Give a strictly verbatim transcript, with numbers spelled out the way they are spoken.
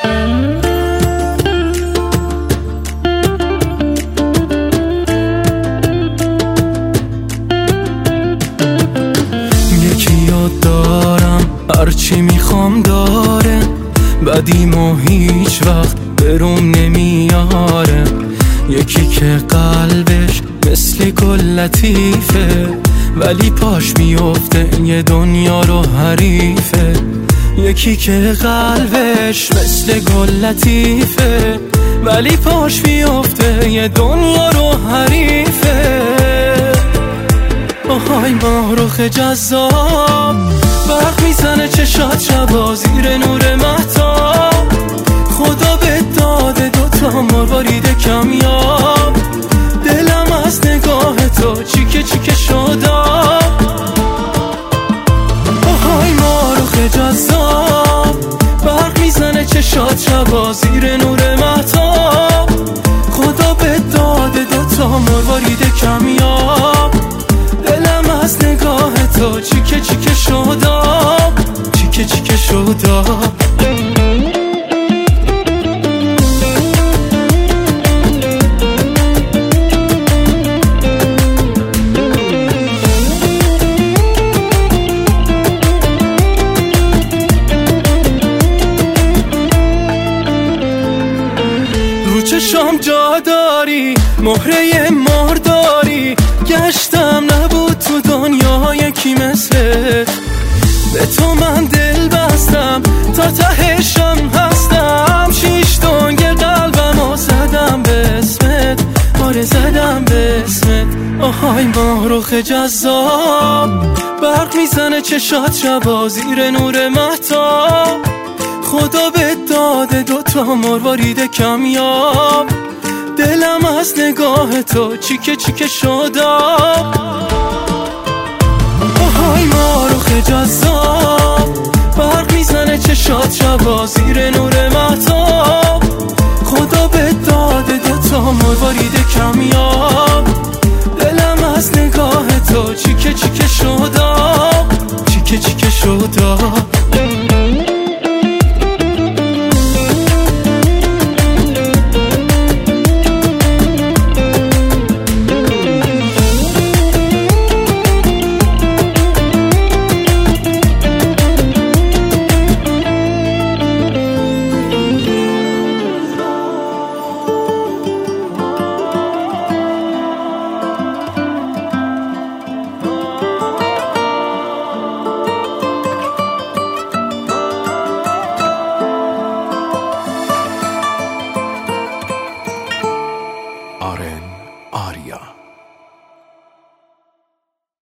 هرچی میخوام داره، بدیمو هیچ وقت بروم نمیاره. یکی که قلبش مثل گل لطیفه، ولی پاش میفته یه دنیا رو حریفه. یکی که قلبش مثل گل لطیفه، ولی پاش میفته یه دنیا رو حریفه. آهای ماهرخ جذاب، برق میزنه چشات شبا زیر نور مهتاب. خدا به داده دوتا مروارید کمیاب، دلم از نگاه تو چیکه چیکه شدم. آهای ماهرخ جذاب، برق میزنه چشات شبا زیر نور مهتاب. خدا به داده دوتا مروارید کمیاب، دلم از نگاه تو چیکه چیکه شدم، چیکه چیکه شدم. رو چشام جا داری، مهره مار داری. گشتم نبود تو دنیا یکی مثلت، به تو من دل بستم تا تهشم هستم. شیش دنگ قلبمو زدم به اسمت، آره زدم به اسمت. آهای ماهرخ جذاب، برق میزنه چشات شبا زیر نور مهتاب. خدا به داده دوتا مروارید کمیاب، دلم از نگاه تو چیکه چیکه شدم. آهای ماهرخ جذاب، برق میزنه چشات شبا زیر نور مهتاب. خدا به داده دوتا مروارید کمیاب، دلم از نگاه تو چیکه چیکه شدم، چیکه چیکه شدم. آرن